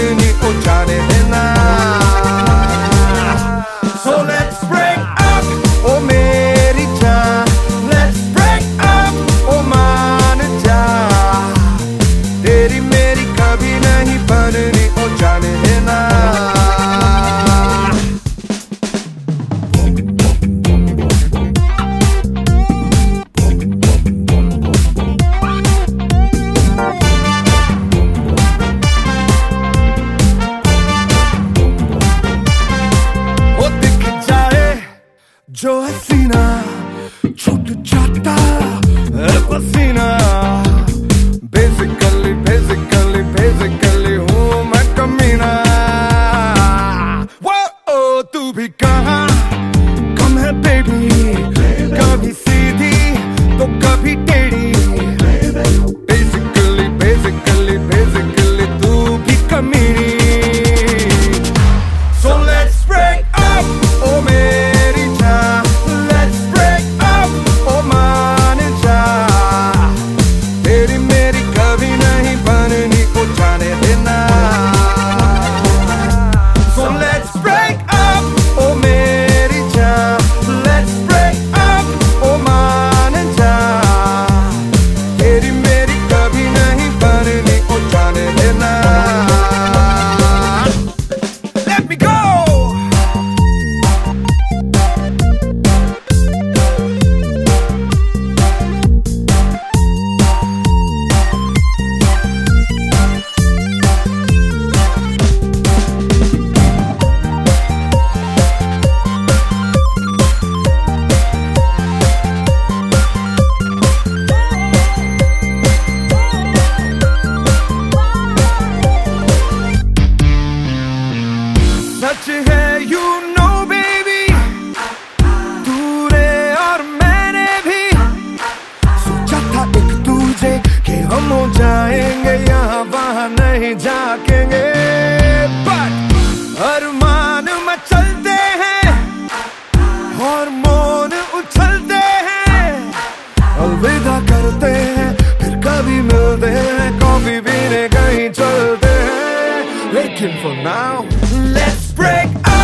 बननी ओ जाने देना। So let's break up, ओ मेरी जान, let's break up, ओ मान जा, तेरी मेरी कभी नहीं बननी ओ जाने देना। जो हसीना छूट जाता है पसीना, बेसिकली हूँ मैं कमीना। वो तू भी कहाँ कम है बेबी, कभी सीधी तो कभी टेढ़ी, बेसिकली तू भी कमीनी। So let's break up, oh मेरी जान, let's break up, oh मान जा, तेरी मेरी कभी नहीं बननी ओ जाने देना। So let's break up, oh मेरी जान, let's break up, oh मान जा, तेरी मेरी कभी नहीं बननी ओ जाने देना। Let me go. सच है you know baby, तूने और मैंने भी सोचा था एक दूजे कि हम हो जाएंगे, यहाँ वहाँ नहीं जाकेंगे, but अरमान मचलते हैं, हार्मोन उछलते हैं, अलविदा करते हैं, फिर कभी मिलते हैं, कॉफी पीने कहीं चलते हैं, लेकिन for now let's break up.